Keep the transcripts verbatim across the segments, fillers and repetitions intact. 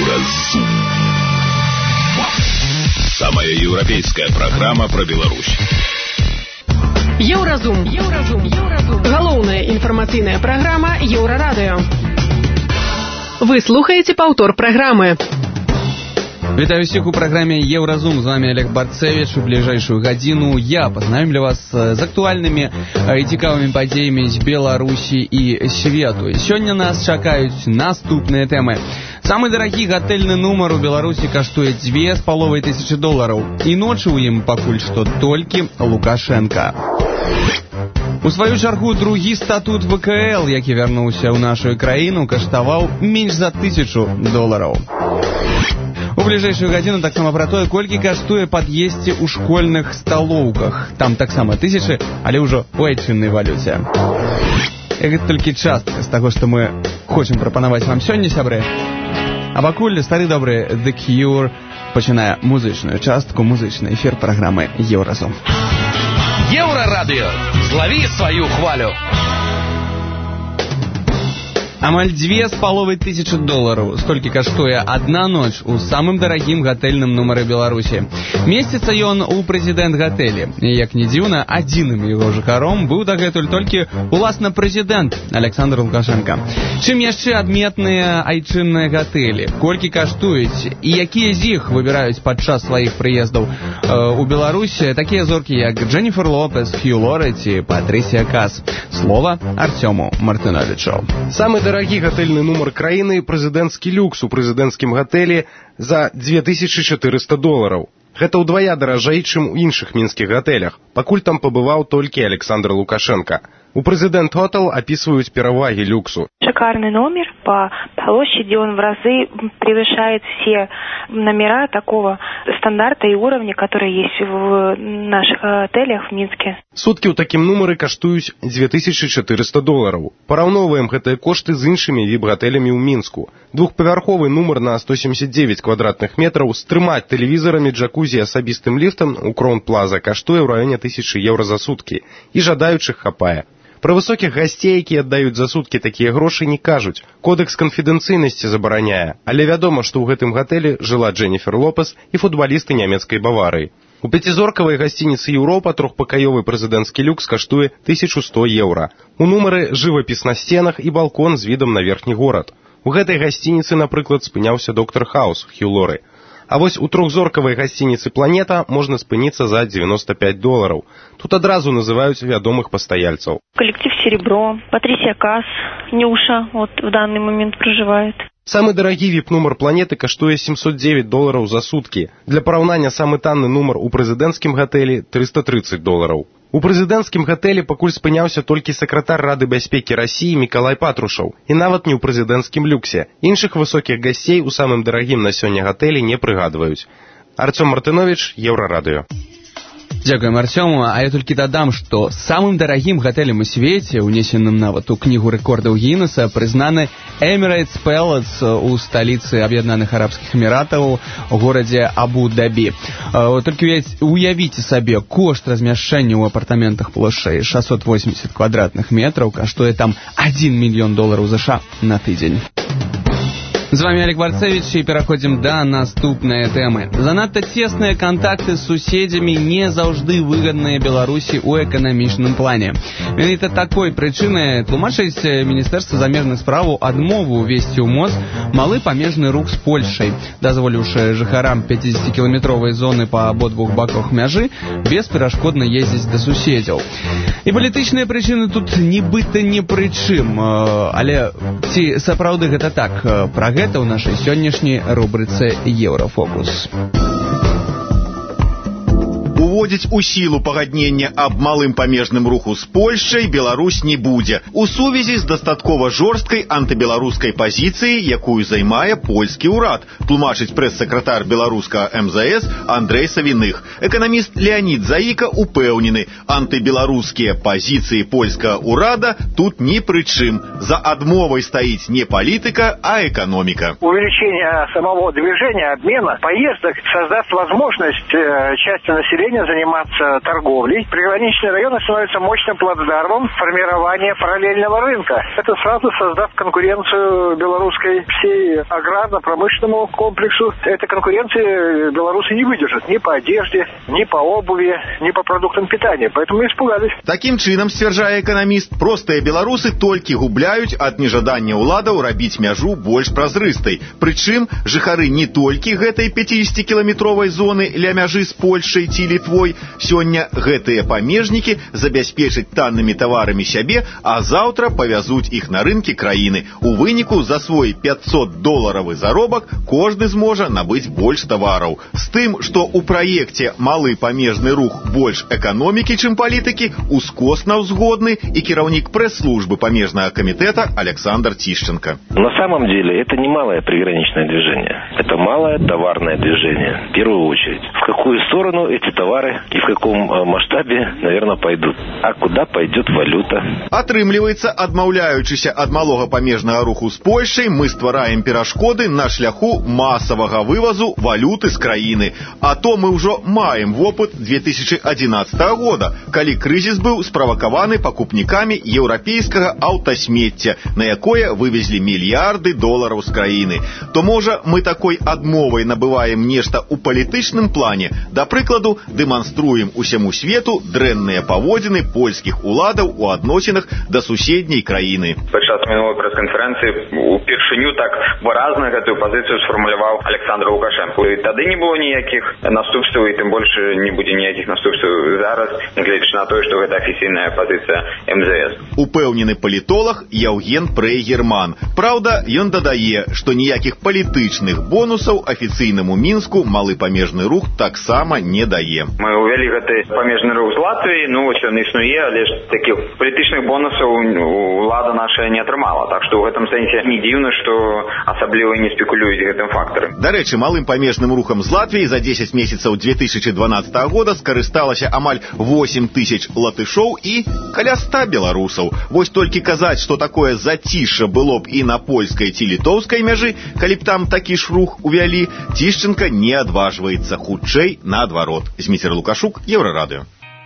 Евразум. Самая европейская программа про Беларусь. Евразум. Евразум. Евразум. Галоўная інфармацыйная праграма Еўрарадыё. Вы слухаеце паўтор праграмы. Вітаю всіх у праграме Еўразум. З вами Олег Барцевич. У ближайшую гадзіну я пазнаёмлю вас з актуальнымі і цікавымі падзеямі з Беларусі і свету. Сёння нас чакаюць наступныя тэмы. Самы дарагі гатэльны нумар у Беларусі каштуе дзве з паловай тысячы долараў. І ночы ў ім пакуль што толькі Лукашенка. У сваю чаргу другі статут вэ ка эл, які вярнуўся ў нашу краіну, каштаваў менш за тысячу долараў. У бліжэйшую гадзіну таксама пра тое, колькі каштуе пад'есці ў школьных сталоўках. Там таксама тысячы, але ўжо ў айчыннай валюце. І гэта толькі частка з таго, што мы хочам прапанаваць вам сёння, сябры. А пакуль стары добры The Cure пачынае музычную частку, музычны эфір праграмы Еўразум. Еўрарадыё, злаві сваю хвалю. Амаль дзве з паловай тысячы долараў. Столькі каштуе адна ноч у самым дарагім гатэльным нумары Беларусі. Месціцца ён у прэзідэнт гатэлі. І, як не дзіўна, адзіным яго жыхаром быў дагэтуль толькі уласна прэзідэнт Александр Лукашенко. Чым яшчэ адметныя айчынныя гатэлі? Колькі каштуюць? І якія з іх выбіраюць падчас сваіх прыездаў у Беларусі такія зоркі, як Дженніфер Лопес, Хью Лорэ ці Патрысія Кас? Слова Артёму Мартыновичу. Самы дарагі гатэльны нумар краіны — прэзідэнцкі люкс у прэзідэнцкім гатэлі за дзве тысячы чатырыста долараў. Гэта ўдвая даражэй, чым у іншых мінскіх гатэлях. Пакуль там пабываў толькі Александр Лукашенко. У Президент Hotel описывают переваги люксу. Шикарный номер по площади, он в разы превышает все номера такого стандарта и уровня, которые есть в наших отелях в Минске. Сутки у таким номеры каштуюць дзве тысячы чатырыста долараў. Параўноўваем гэтыя кошты з іншымі віп-гатэлямі ў Мінску. Двухпавярховы нумар на сто семьдесят девять квадратных метраў з трыма тэлевізорамі, джакузі і асабістым ліфтам у Кроун Плаза каштуе ў раёне тысячы еўра за суткі. І жадаючых хапае. Пра высокіх гасцей, якія аддаюць за суткі такія грошы, не кажуць. Кодекс канфідэнцыйнасці забараняе. Але вядома, што ў гэтым гатэлі жыла Дженніфер Лопес і футбалісты нямецкай Баварыі. У пяцізоркавай гасцініцы Еўропа трохпакаёвы прэзідэнцкі люкс каштуе тысячу сто еўра. У нумары жывапіс на сценах і балкон з відам на верхні горад. У гэтай гасцініцы, напрыклад, спыняўся доктор Хаус, Хью Лорэ. А вось у трохзоркавай гасцініцы «Планета» можна спыніцца за девяносто пять долараў. Тут адразу называюць вядомых пастаяльцаў. Коллектив «Серебро», Патрисия Кас, Нюша вот в данный момент проживает. Самы дарагі віп-нумар «Планеты» каштуе семьсот девять долараў за суткі. Для параўнання самы танны нумар у прэзідэнцкім гатэлі триста тридцать долараў. У прэзідэнцкім гатэлі пакуль спыняўся толькі сакратар Рады бяспекі Расіі Мікалай Патрушаў, і нават не ў прэзідэнцкім люксе. Іншых высокіх гасцей у самым дарагім на сёння гатэлі не прыгадваюць. Артём Мартынович, Еўрарадыё. Дзякуем, Артёму. А я толькі дадам, што самым дарагім гатэлем у свеце, унесеным нават у кнігу рэкордаў Гіннеса, прызнаны Emirates Palace у сталіцы Аб'яднаных Арабскіх Эміратаў у горадзе Абу-Дабі. Толькі уявіце сабе, кошт размяшчэння ў апартаментах плошчай шестьсот восемьдесят квадратных метраў каштуе там один мільён долараў США на тыдзень. З вами Олег Барцевич, і пераходзім да наступнай тэмы. Занадта цесныя кантакты з суседзямі не заўжды выгадныя Беларусі ў эканамічным плане. Менавіта такой прычынай тлумачыць Міністэрства замежных спраў адмову ўвесці ў МОЗ малы памежны рух з Польшай, дазволіўшы жыхарам пяцідзесяцікіламетровай зоны па абодвух баках мяжы бесперашкодна ездзіць да суседзяў. І палітычныя прычыны тут нібыта не пры чым, але ці сапраўды гэта так? Пра гэта ў нашай сённяшняй рубрыцы «Еўрафокус». Уводзіць у сілу пагаднення аб малым памежным руху з Польшай Беларусь не будзе у сувязі з дастаткова жорсткай антыбеларускай пазіцыяй, якую займае польскі ўрад, тлумачыць прэс-сакратар беларускага эм зэ эс Андрэй Савіных. Эканаміст Леонід Заіка упэўнены, антыбеларускія пазіцыі польскага ўрада тут ні пры чым. За адмовай стаіць не палітыка, а экономика. Увеличение самого движения, обмена, поездок создаст возможность части населения позволения заниматься торговлей, приграничные районы становятся мощным плацдармом формирования параллельного рынка. Это сразу создаст конкуренцию белорусской всей аграрно-промышленному комплексу. Этой конкуренции белорусы не выдержат ни по одежде, ни по обуви, ни по продуктам питания. Поэтому испугались. Таким чынам, сцвярджае эканаміст, простыя беларусы толькі губляюць ад нежадання ўладаў рабіць мяжу больш празрыстай. Прычым, жыхары не толькі гэтай пяцідзесяцікіламетровай зоны ля мяжы з Польшай ці Літвой, сёння гэтыя памежнікі забяспечаць таннымі таварамі сябе, а заўтра павязуць іх на рынкі краіны. У выніку за свой пятьсот-доларовы заробак кожны зможа набыць больш тавараў. З тым, што ў праекце «Малы памежны рух» больш эканомікі, чым палітыкі, ускосна ўзгодны і кіраўнік прэс-службы памежнага камітэта Александр Тищенко. На самом деле это не малое приграничное движение. Это малое товарное движение, в первую очередь. В какую сторону эти товары и в каком масштабе, наверное, пойдут? А куда пойдет валюта? Атрымліваецца, адмаўляючыся ад малога памежнага руху з Польшай, мы ствараем перашкоды на шляху масавага вывазу валюты з краіны. А то мы ўжо маем вопыт две тысячи одиннадцатого года, калі крызіс быў справакаваны пакупнікамі еўрапейскага аўтасмецця, на якое вывезлі мільярды долараў з краіны. То, можа, мы такой адмовай набываем нешта ў палітычным плане, да прыкладу, дэманструем усяму свету дрэнныя паводзіны польскіх уладаў у адносінах да суседняй краіны. Падчас мінулай прэс-канферэнцыі упершыню так выразна гэтую пазіцыю сфармуляваў Александр Лукашенко. І тады не было ніякіх наступстваў, і тым больш не будзе ніякіх наступстваў зараз, нягледзячы на тое, што гэта афіцыйная пазіцыя эм зэ эс. Упэўнены палітолог Яўген Прэй-Герман. Праўда, ён дадае, што ніякіх палітычных бонусаў афіцыйнаму Мінску малы памежны рух таксама не дае. Мы ўвялі гэты памежны рух з Латвіі, ну вось ён існуе, але ж такіх палітычных бонусаў улада наша не атрымала. Так што ў гэтым сэнсе не дзіўна, што асабліва не спекулююць гэтым фактарам. Дарэчы, малым памежным рухам з Латвіі за дзесяць месяцаў две тысячи дванадцатого года скарысталася амаль восемь тысяч латышоў і каля ста беларусаў. Вось толькі казаць, што такое зацішша было б і на польскай ці літоўскай мяжы, калі б там такі ж рух увялі, Тищенко не адважваецца, хутчэй наадварот. Зміцер Лукашук, Еўрарадыё.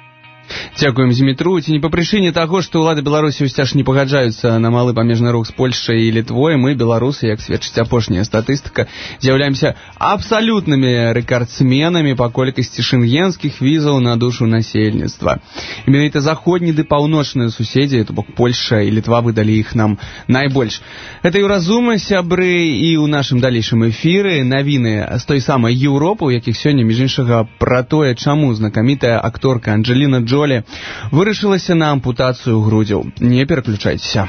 Дзякуем, Змітру. Ці не па прычыне таго, што ўлады Беларусі ўсцяж не пагаджаюцца на малы памежны рух з Польшай і Літвой, мы, беларусы, як сведчыць апошняя статыстыка, з'яўляемся абсалютнымі рэкардсменамі па колькасці шэнгенскіх візаў на душу насельніцтва. І менавіта заходні ды паўночныя суседзі, то бок Польша і Літва, выдалі іх нам найбольш. Гэта Еўразума, сябры, і ў нашым далейшым эфіры навіны з той самай Еўропы, у якіх сёння, між іншага, пра тое, чаму знакамітая акторка Анджеліна Джолі вырашылася на ампутацыю грудзяў. Не пераключайцеся.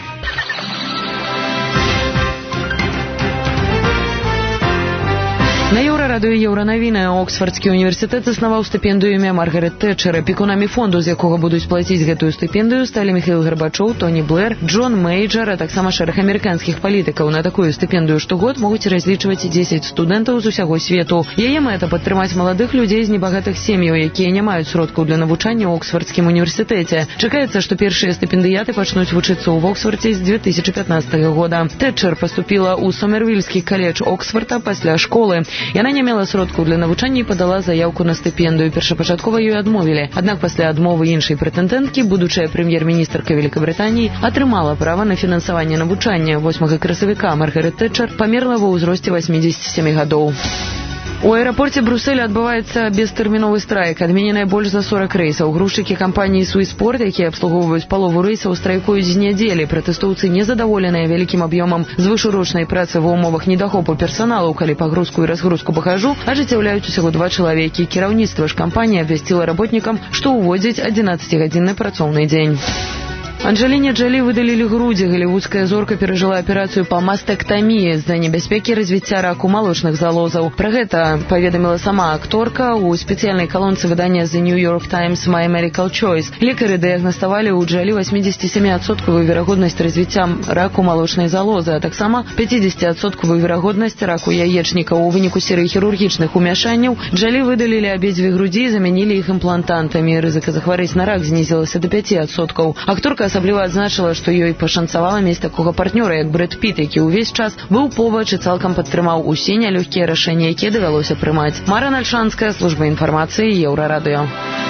На Еўрарадыё Еўранавіны Оксфордскі універсітэт заснаваў стыпендыю імя Маргарет Тэтчэр. Апекунамі фонду, з якога будуць плаціць гэтую стыпендыю, сталі Міхаіл Гарбачоў, Тоні Блэр, Джон Мейджар, а таксама шэраг амерыканскіх палітыкаў. На такую стыпендыю штогод могуць разлічваць дзесяць студэнтаў з усяго свету. Яе мэта падтрымаць маладых людзей з небагатых сем'яў, якія не маюць сродкаў для навучання ў Оксфордскім універсітэце. Чакаецца, што першыя стыпендыяты пачнуць вучыцца ў Оксфордзе з две тысячи пятнадцатого года. Тэтчэр паступіла ў Сомервільскі каледж Оксфорда пасля школы. Яна не мела сродкаў для навучання і падала заяўку на стыпендыю. Першапачаткова ёй адмовілі. Аднак пасля адмовы іншай прэтэндэнткі будучая прэм'ер-міністрка Великабрытаніі атрымала права на фінансаванне навучання. восьмага красавіка Маргарет Тэтчэр памерла ва ўзросце восьмідзесяці сямі гадоў. У аэрапорце Брюсселя адбываецца бестэрміновы страйк. Адмененыя больш за сорок рэйсаў. Грузчыкі кампаніі «Суйспорт», якія абслугоўваюць палову рэйсаў, страйкуюць з нядзелі. Пратэстоўцы незадаволеныя вялікім аб'ёмам звышурочнай працы ва ўмовах недахопу персаналу, калі пагрузку і разгрузку багажу ажыццяўляюць усяго два чалавекі. Кіраўніцтва ж кампаніі абвясціла работнікам, што ўводзіць адзінаццацігадзінны працоўны дзень. Анджеліне Джолі выдалілі грудзі. Галівудская зорка перажыла аперацыю па мастэктаміі з-за небяспекі развіцця раку малочных залозаў. Пра гэта паведаміла сама акторка ў спецыяльнай калонцы выдання The New York Times My Medical Choice. Лекары дыягнаставалі ў Джолі восьмідзесяцісяміадсоткавую верагоднасць развіцця раку малочнай залозы, а таксама пяцідзесяціадсоткавую верагоднасць раку яечніка. У выніку серыі хірургічных умяшанняў Джолі выдалілі абедзве грудзі і замянілі іх імплантантамі. Рызыка захварэць на рак знізілася да пяці адсоткаў. Акторка асабліва адзначыла, што ёй пашанцавала мець такога партнёра, як Брэд Піт, які ўвесь час быў побач і цалкам падтрымаў усе нялёгкія рашэнні, якія давялося прымаць. Мара Нальшанская, служба інфармацыі, Еўрарадыё.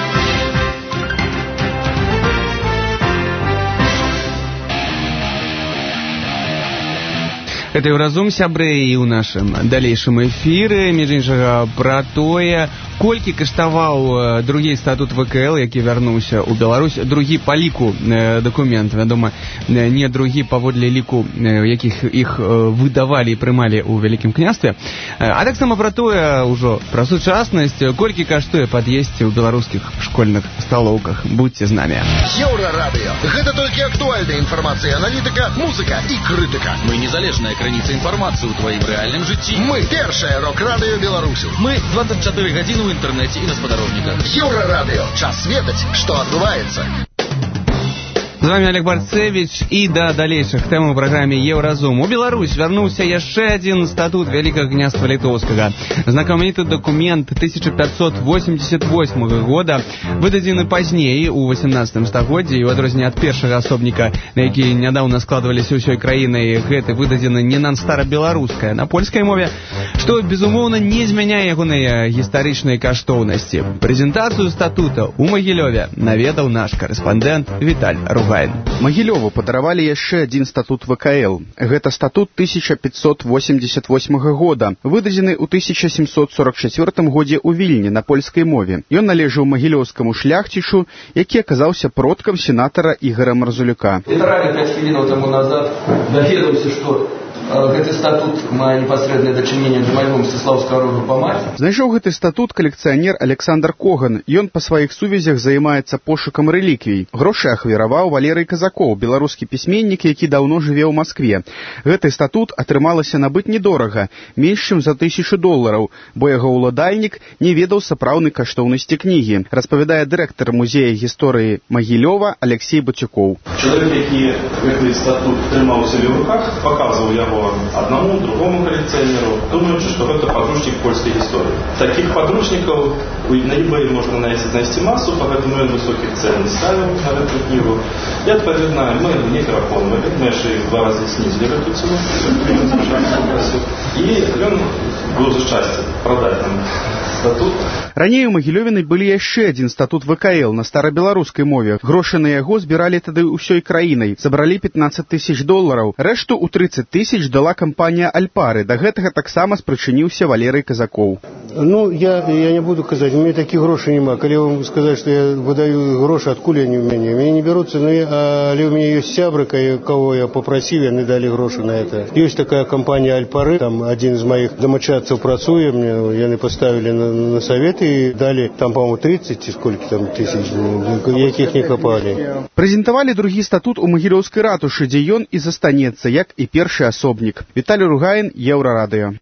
Это Еўразум, сябры, і ў нашым далейшым эфіры, між іншага, пра тое, колькі каштаваў другі статут ВКЛ, які вярнуўся ў Беларусь, другі па ліку дакумент, вядома, не другі паводле ліку, якіх іх выдавалі і прымалі ў Вялікім княстве, а таксама пра тое, ўжо пра сучаснасць, колькі каштуе пад'есці ў беларускіх школьных сталоўках. Будьце з намі. Еўрарадыё. Гэта толькі актуальная інфармацыя, аналітыка, музыка і крытыка. Мы незалежная крыніца інфармацыі ў тваім рэальным жыцці. Мы першае рок-радыё Беларусі. Мы двадцать четыре гадзіны ў інтэрнэце і на спадарожніках. Еўрарадыё. Час ведаць, што адбываецца. З вами Олег Барцевич, і да далейшых тэм у праграме Еўразум. У Беларусь вярнуўся яшчэ адзін статут Вялікага княства Літоўскага. Знакаміты дакумент тысяча пятьсот восемьдесят восьмого года, выдадзены пазней у восемнадцатым стагоддзі, і ў адрозненне ад першага асобніка, на які нядаўна складваліся ўсёй краінай, гэты выдадзены не на старабеларускай, на польскай мове, што, безумоўна, не змяняе ягоныя гістарычныя каштоўнасці. Прэзентацыю статута ў Магілёве наведаў наш карэспандэнт Віталь Ругай. Магілёву падаравалі яшчэ адзін статут ВКЛ. Гэта статут тысяча пятьсот восемьдесят восьмого года, выдадзены ў тысяча семьсот сорок четвёртым годзе ў Вільні на польскай мове. Ён належаў магілёўскаму шляхцічу, які аказаўся продкам сенатара Ігара Марзулюка. Літаральна пяць хвілінаў таму назад даведаўся, што гэты статут мае непасрэднае дачыненне да майго мсціслаўскага роду па маці. Знайшоў гэты статут калекцыянер Александр Коган. Ён па сваіх сувязях займаецца пошукам рэліквій. Грошы ахвяраваў Валерый Казакоў, беларускі пісьменнік, які даўно жыве ў Маскве. Гэты статут атрымалася набыць недорага, менш чым за тысячу долараў, бо яго ўладальнік не ведаў сапраўднай каштоўнасці кнігі, распавядае дырэктар музея гісторыі Магілёва Алексей Батюкоў. Чалавек, які гэты статут трымаў у сябе ў руках, паказваў яго одному, другому коллекционеру, думаючи, что это подручник польской истории. Таких подручников на eBay можно найти массу, поэтому он высоких цен ставил на эту книгу. И, отповедно, мы не переоформили, мы же в два раза снизили эту цену, и он был за счастье продать нам статут. Раней у Магілёвінай былі яшчэ адзін статут ВКЛ на старабеларускай мове. Грошы на яго збіралі тады ўсёй краінай. Забралі пятнадцать тысяч долараў. Рэшту ў тридцать тысяч дала кампанія Альпары. Да гэтага таксама спрычыніўся Валерый Казакоў. Ну, я, я не буду казаць, у меня таких грошей нема. Калі вам сказаць, што я выдаю грошы, адкуль они у мяне? У мяне не берутся, но я, але у меня есть сябры, кого я попросил, они дали грошы на это. Есть такая компания Альпары, там один из моих домочадцев працуе, мне яны поставили на, на совет и дали там, по-моему, тридцать, сколько там тысяч, якіх не копали. Прэзентавалі другі статут у Магілёўскай ратушы, дзе ён і застанецца, як і першы асобнік. Віталий Ругаін, Еўрарадыё.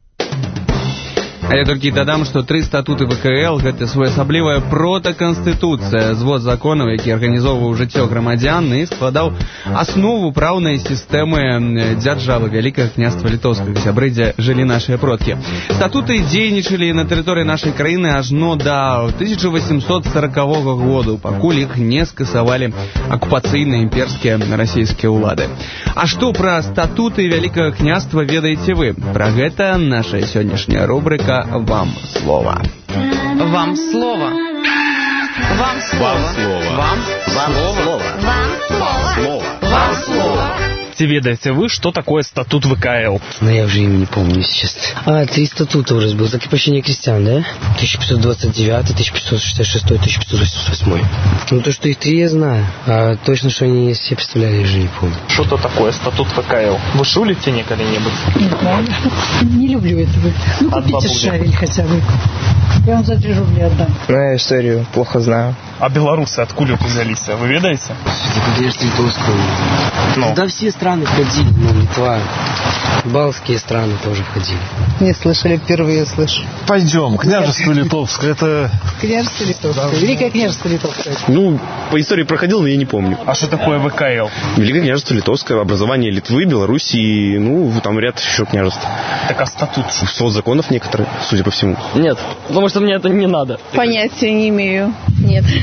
А я толькі дадам, што тры статуты ВКЛ – гэта своеасаблівая протаканстытуцыя, звод законаў, які арганізоўваў жыццё грамадзян і складаў аснову праўнай сістэмы дзяржавы Вялікага княства Літоўскага, сябры, дзе жылі нашыя продкі. Статуты дзейнічалі на тэрыторыі нашай краіны ажно да тысяча восемьсот сорокового году, пакуль іх не скасавалі акупацыйныя імперскія расійскія ўлады. А што пра статуты Вялікага княства ведаеце вы? Пра гэта наша сённяшняя рубрика «Вам слово». Вам слово. Вам слово. Вам слово. Вам слово. Вам слово. Вам слово. Ведаете вы, что такое статут ВКЛ? Ну, я уже имя не помню сейчас. А, три статута уже был. Закрепощение крестьян, да? тысяча пятьсот двадцать девятый, тысяча пятьсот шестьдесят шестой, тысяча пятьсот восемьдесят восьмой. Ну, то, что их три, я знаю. А точно, что они из себя представляли, я уже не помню. Что-то такое статут ВКЛ. Вы шулите не когда-нибудь? Не знаю. Не люблю этого. Ну, купите шавель хотя бы. Я вам за три рубля отдам. Ну, я историю плохо знаю. А белорусы откуда взялись? Вы ведаете? Это княжество Литовское. Ну. Да все страны входили, ну, Литва. Балтские страны тоже входили. Не слышали, впервые слышу. Пойдем, княжество Литовское, это... Княжество Литовское, да. Великое княжество Литовское. Ну, по истории проходил, но я не помню. А что такое ВКЛ? Великое княжество Литовское, образование Литвы, Белоруссии, ну, там ряд еще княжеств. Так а статут? Свод законов некоторые, судя по всему. Нет, потому что мне это не надо. Понятия не имею. Нет.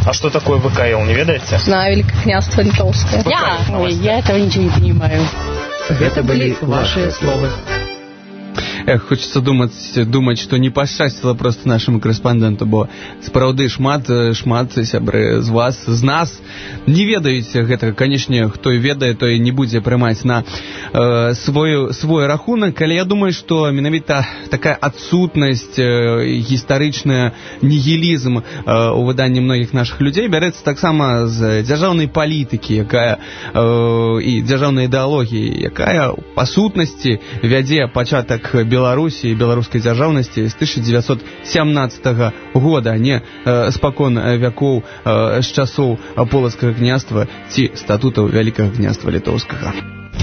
А что такое ВКЛ, не ведаете? Знаю, Великое княжество Литовское. Я? Ой, я этого ничего не понимаю. Это были ваши слова. Эх, хочется думать, думать, што не пашчасціла просто нашаму корэспандэнту, бо сапраўды шмат, шмат сябры з вас, з нас не ведаюць гэтага. Канешне, хто і ведае, той не будзе прымаць на э, свой, свой рахунак, але я думаю, што менавіта такая адсутнасць, э, гістарычная нігілізм э, у выданні многіх нашых людзей бярэцца таксама з дзяржаўнай палітыкі, якая э, і дзяржаўнай ідэалогіі, якая па сутнасці вядзе пачатак Беларусі і беларускай дзяржаўнасці з тысяча дзевяцьсот сямнаццатага года, а не э, спакон вякоў э, з часоў полацкага княства ці статутаў Вялікага княства Літоўскага.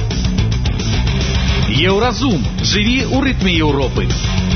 Еўразум. Жыві ў рытме Еўропы.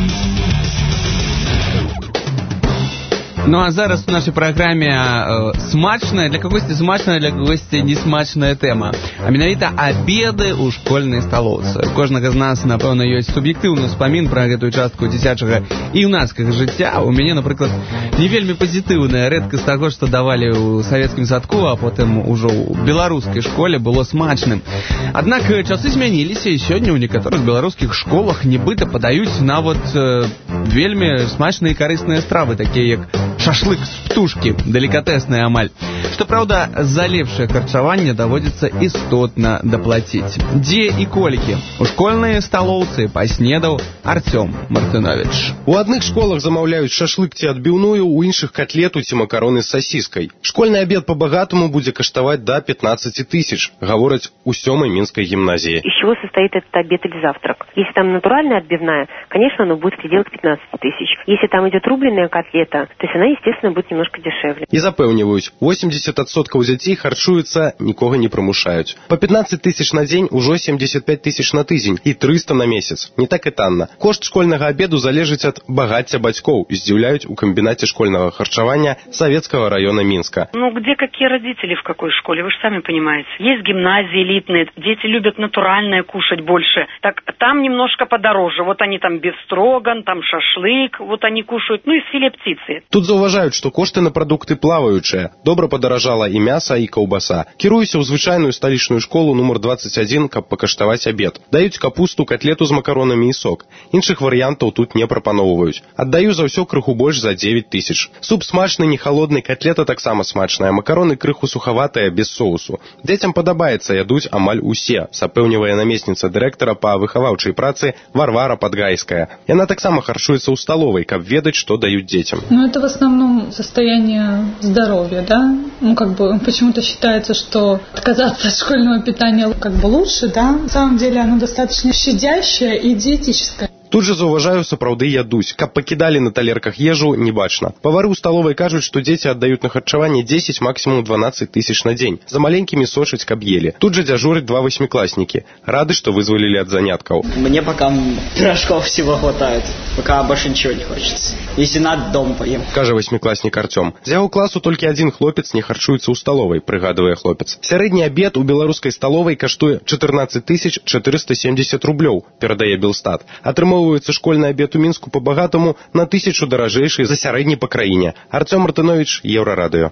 Ну а зараз у нашай праграме э, смачная, для кагосьці смачная, для кагосьці несмачная тэма. А менавіта абеды ў школьнай сталоўцы. Кожнага з нас, напэўна, ёсць суб'ектыўны ўспамін пра гэтую частку дзіцячага і юнацкага жыцця. У мяне, напрыклад, не вельмі пазітыўная, рэдка з таго, што давалі ў савецкім садку, а потым ужо ў беларускай школе было смачным. Аднак часы змяніліся, і сёння ў некаторых беларускіх школах нібыта падаюць нават э, вельмі смачныя і карысныя стравы, такія як шашлык з птушкі, делікатэсная амаль. Што праўда, за лепшае харчаванне даводзіцца істотна даплаціць. Дзе і колькі? У школьнай сталоўцы паснедаў Артём Мартынович. У адных школах замаўляюць шашлык ці адбіўную, у іншых котлету ці макароны з сасіскай. Школьны абед по-богатому будзе каштаваць до пятнадцать тысяч, гавораць у сёмай Минской гимназии. Из чего состоит этот обед или завтрак? Если там натуральная отбивная, конечно, она будет в пределах пятнадцать тысяч. Если там идет рубленная котлета, то есть она, естественно, будет немножко дешевле. І запэўніваюць, восемьдесят адсоткаў дзяцей харчуюцца, нікога не прымушаюць. По пятнадцать тысяч на дзень ужо семьдесят пять тысяч на тыдзень і триста на месяц. Не так і танна. Кошт школьнага абеду залежыць ад багацця бацькоў, здзіўляюць у камбінате школьного харчавання Советского района Минска. Ну, где какие родители, в какой школе, вы же сами понимаете. Есть гимназии элитные, дети любят натуральное кушать больше. Так там немножко подороже. Вот они там бефстроган, там шашлык, вот они кушают, ну и филе птицы. Тут заўважаюць, што кошты на прадукты плаваючыя. Добра падаражала і мяса, і каўбаса. Кіруюся ў звычайную сталічную школу нумар двадцать один, каб пакаштаваць абед. Даюць капусту, котлету з макаронамі і сок. Іншых варыянтаў тут не прапаноўваюць. Аддаю за ўсё крыху больш за девять тысяч. Суп смачны, не халодны, котлета таксама смачная, макароны крыху сухаватыя, без соусу. Дзецям падабаецца, ядуць амаль усе, сапэўнівае намесніца дырэктара па выхаваўчай працы Варвара Падгайская. Яна таксама харчуецца ў сталовай, каб ведаць, што даюць дзецям. Ну, это в основном состояние здоровья, да? Ну, как бы, почему-то считается, что отказаться от школьного питания как бы лучше, да? На самом деле оно достаточно щадящее и диетическое. Тут жа заўважаю, сапраўды ядуць. Каб пакідалі на талерках ежу, не бачна. Павары ў сталовай кажуць, што дзеці аддаюць на харчаванне десять, максимум двенадцать тысяч на дзень. За маленькімі сочаць, каб ели. Тут жа дзяжураць два восьмикласнікі. Рады, што вызвалілі ад заняткаў. Мне пока пирожков всего хватает. Пока больше ничего не хочется. Если надо, дома поем. Кажа восьмикласнік Артём. З яго класу толькі адзін хлопец не харчуецца ў сталовай, прыгадвае хлопец. Сярэдні абед у беларускай сталовай каштуе четырнадцать тысяч четыреста семьдесят рублёў, перадае Белстат. Атрымоўваецца школьны абед у Мінску по-багатаму на тысячу даражэйшы за сярэдні па краіне. Артём Мартынович, Еўрарадыё.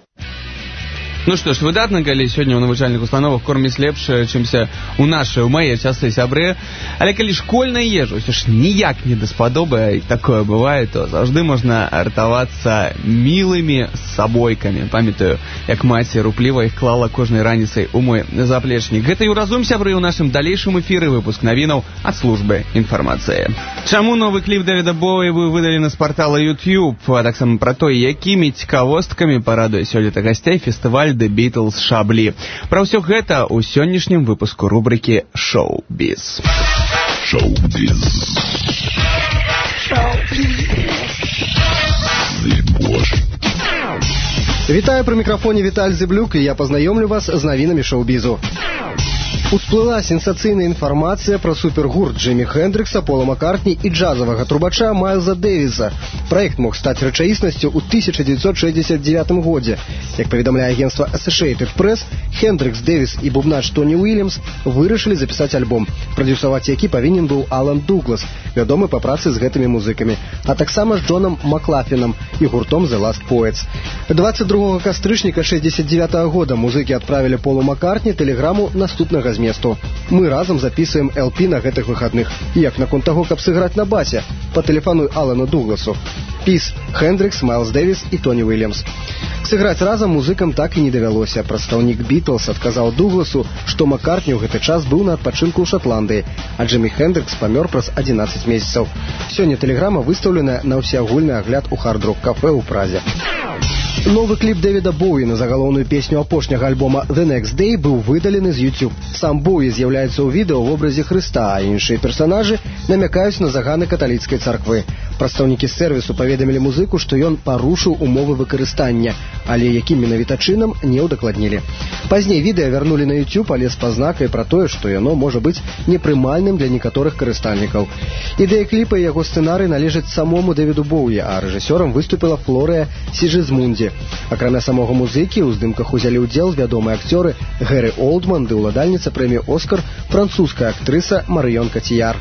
Ну што ж, выдатна, калі сёння ў навучальных установах кормяць лепш, чымся у нашы, у мае часы сябры. Але калі школьная ежа ўсё ж ніяк не даспадобае, і такое бывае, то заўжды можна артавацца мілымі сабойкамі. Памятаю, як маці рупліва іх клала кожнай раніцай у мой заплечнік. Гэта Еўразум, сябры, у нашым далейшым эфіры выпуск навінаў ад службы інфармацыі. Чаму новы кліп Давіда Боуі вы выдалі з партала YouTube, а таксама пра то, якімі цікавосткамі парадуе сёлета гасцей фестываль The Beatles Шаблі. Пра ўсё гэта ў сённяшнім выпуску рубрыкі Шоу-біз. Шоу-біз. Вітаю, пры мікрафоне Віталь Зыблюк, і я пазнаёмлю вас з навінамі шоу-бізу. Усплыла сенсацыйная інфармацыя пра супергурт Джимі Хендрикса, Пола Маккартні і джазавага трубача Майлза Дэвіса. Праект мог стаць рэчаіснасцю ў тысяча дзевяцьсот шэсцьдзесят девятым годзе. Як паведамляе агенцтва Associated Press, Хендрикс, Дэвіс і бубнач Тоні Уильямс вырашылі запісаць альбом, прадзюсаваць які павінен быў Алан Дуглас, вядомы па працы з гэтымі музыкамі, а таксама з Джонам Маклафлінам і гуртом The Last Poets. двадцать другога кастрычніка шэсцьдесят девятага года музыкі адправілі Полу Маккартні тэлеграму наступнага зместу. Мы разам записываем эл пі на гэтых выхадных. Як наконт таго, каб сыграць на басе? Патэлефануй Алану Дугласу. Піс, Хендрикс, Майлз Дэвіс і Тоні Уильямс. Сыграць разам музыкам так і не давялося. Прадстаўнік Бітлз адказаў Дугласу, што Маккартні ў гэты час быў на адпачынку ў Шатландыі, а Джиммі Хендрикс памёр праз адзінаццаць месяцаў. Сёння тэлеграма выстаўлена на ўсеагульны агляд у хард-рок кафе ў Празе. Новы кліп Дэвіда Боуі на загалоўную песню апошняга альбома The Next Day быў выдалены з YouTube. Сам Боуі з'яўляецца ў відэо ў вобразе Хрыста, а іншыя персанажы намякаюць на заганы каталіцкай царквы. Прадстаўнікі сэрвісу паведамілі музыку, што ён парушыў умовы выкарыстання, але якім менавіта чынам не ўдакладнілі. Пазней відэа вярнулі на YouTube, але з пазнакай пра тое, што яно можа быць непрымальным для некаторых карыстальнікаў. Ідэя кліпа і яго сцэнарый належаць самому Дэвіду Боуі, а рэжысёрам выступіла Флорыя Сіжызмунді. Акрамя самога музыкі, у здымках узялі ўдзел вядомыя акцёры Гэры Олдман ды ўладальніца прэміі «Оскар» французская актрыса Марыён Каціяр.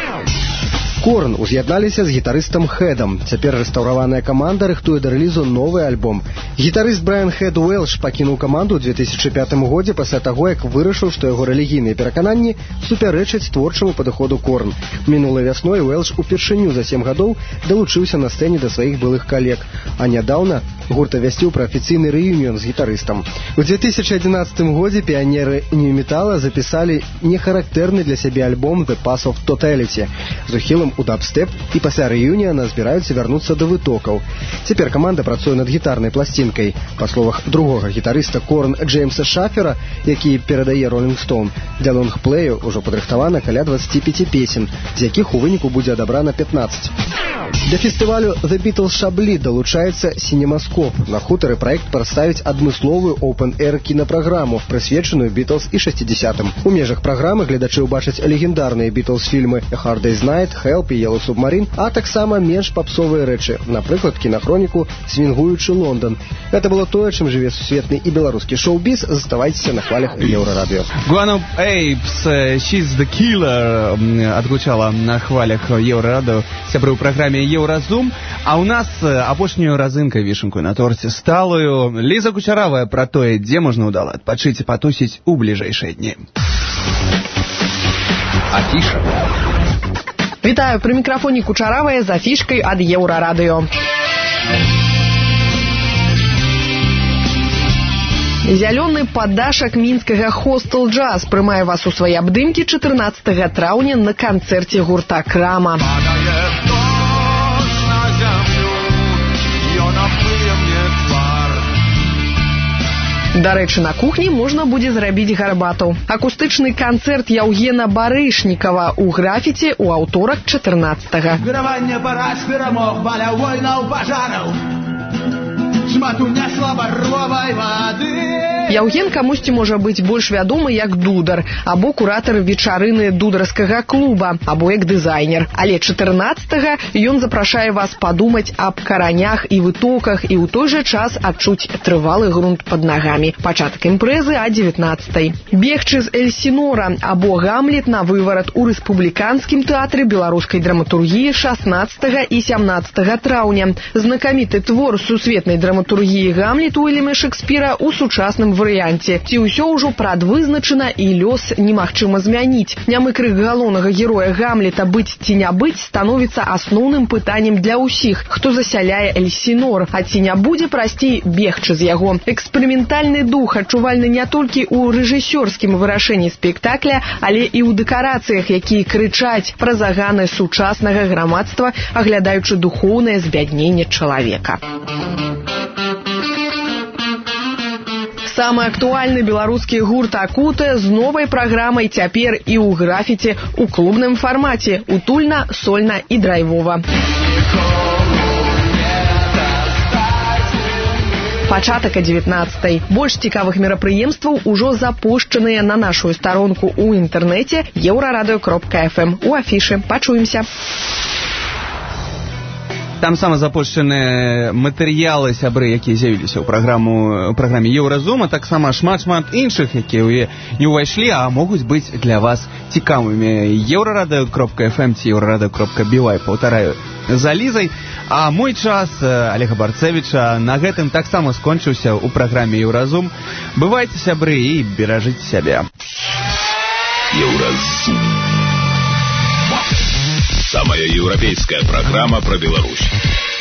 Корн уз'ядналіся з гітарыстам Хэдам. Цяпер рэстаўраваная каманда рыхтуе да рэлізу новы альбом. Гітарыст Брайан Хэд Уэлш пакінуў каманду ў две тысячы пятым годзе пасля таго, як вырашыў, што яго рэлігійныя перакананні супярэчаць творчаму падыходу Корн. Мінулай вясной Уэлш упершыню за сем гадоў далучыўся на сцэне да сваіх былых калег, а нядаўна гурт авясціў пра афіцыйны рэюніён з гітарыстам. У две тысячи адзінаццатым годзе піянеры нью-метала запісалі нехарактэрны для сябе альбом The Path of Totality з ухілам у дабстеп, і пасля рэюніяна збіраюцца вярнуцца да вытокаў. Цяпер каманда працуе над гітарнай пласцінкай. Па словах другога гітарыста Корн Джеймса Шафера, які перадае Rolling Stone, для лонгплею ўжо падрыхтавана каля двадцать пять песен, з якіх у выніку будзе адабрана пятнадцать. Да фестывалю The Beatles Шаблі далучаецца Сінемаскоп. На хутары праект прадставіць адмысловую open-air кінапраграму, прысвечаную Beatles і шэсцідзесятым. У межах праграмы гледачы ўбачаць легендарныя Beatles фільмы A Hard Day's Night, Help і Yellow Submarine, а таксама менш папсовыя рэчы, напрыклад, кінахроніку «Свінгуючы Лондон». Гэта было тое, чым жыве сусветны і беларускі шоу-біз. Заставайцеся на хвалях Еўрарадыё. Guano Apes, She's the Killer адгучала на хвалях Еўрарадыё сябры ў праграме Еўразум, а ў нас апошнюю разынкай вішенкой на торце сталую Ліза Кучаравая пра тое, дзе можна ўдала адпачыць і патусіць у бліжэйшыя дні. Афіша. Вітаю, пры мікрафоне Кучаравая з афішкай ад Еўрарадыё. Зялёны падашак мінскага Hostel Jazz прымае вас у свае абдымкі чатырнаццатага траўня на канцэрце гурта Крама. Дарэчы, на кухні можна будзе зрабіць гарбату. Акустычны канцэрт Яўгена Барышнікава ў графіці ў аўторак чатырнаццатага. Віраванне параз перамог, баля войнаў пажараў. Шматуня слабаровай вады. Яўген камусьці можа быць больш вядомы як дудар, або куратар вечарыны дударскага клуба, або як дызайнер. Але чатырнаццатага ён запрашае вас падумаць аб каранях і вытоках і ў той жа час адчуць трывалы грунт пад нагамі. Пачатак імпрэзы а дзевятнаццатай. Бегчы з Эльсінора або Гамлет на выварат у рэспубліканскім тэатры беларускай драматургіі шаснаццатага і сямнаццатага траўня. Знакаміты твор сусветнай драматургіі Гамлет Уільяма Шекспіра ў сучасным варыянце. Ці ўсё ўжо прадвызначана і лёс немагчыма змяніць. Нямы крык галоўнага героя Гамлета «быць ці не быць» становіцца асноўным пытаннем для ўсіх, хто засяляе Эльсінор, а ці не будзе прасцей бегчы з яго. Эксперыментальны дух адчувальны не толькі ў рэжысёрскім вырашэнні спектакля, але і ў дэкарацыях, якія крычаць пра заганы сучаснага грамадства, аглядаючы духоўнае збядненне чалавека. Самы актуальны беларускі гурт «Акута» з новай праграмай цяпер і ў графіці ў клубным фармаце, утульна, сольна і драйвова. Пачатак а дзевятнаццатай. Больш цікавых мерапрыемстваў ужо запушчаныя на нашу старонку ў інтэрнэце еўрарадыё кропка эф эм. У афішы. Пачуемся. Там сама запушчаны матэрыялы сябры, якія з'явіліся ў праграму ў праграме Еўразум, а таксама шмат-шмат іншых, якія не ўвайшлі, а могуць быць для вас цікавымі. еўрарадыё кропка эф эм ці еўрарадыё кропка би вай, паўтараю за Лізай. А мой час, Олега Барцевіча, на гэтым таксама скончыўся ў праграме Еўразум. Бывайце, сябры, і беражыце сябе. Еўразум. Самая европейская программа про Беларусь.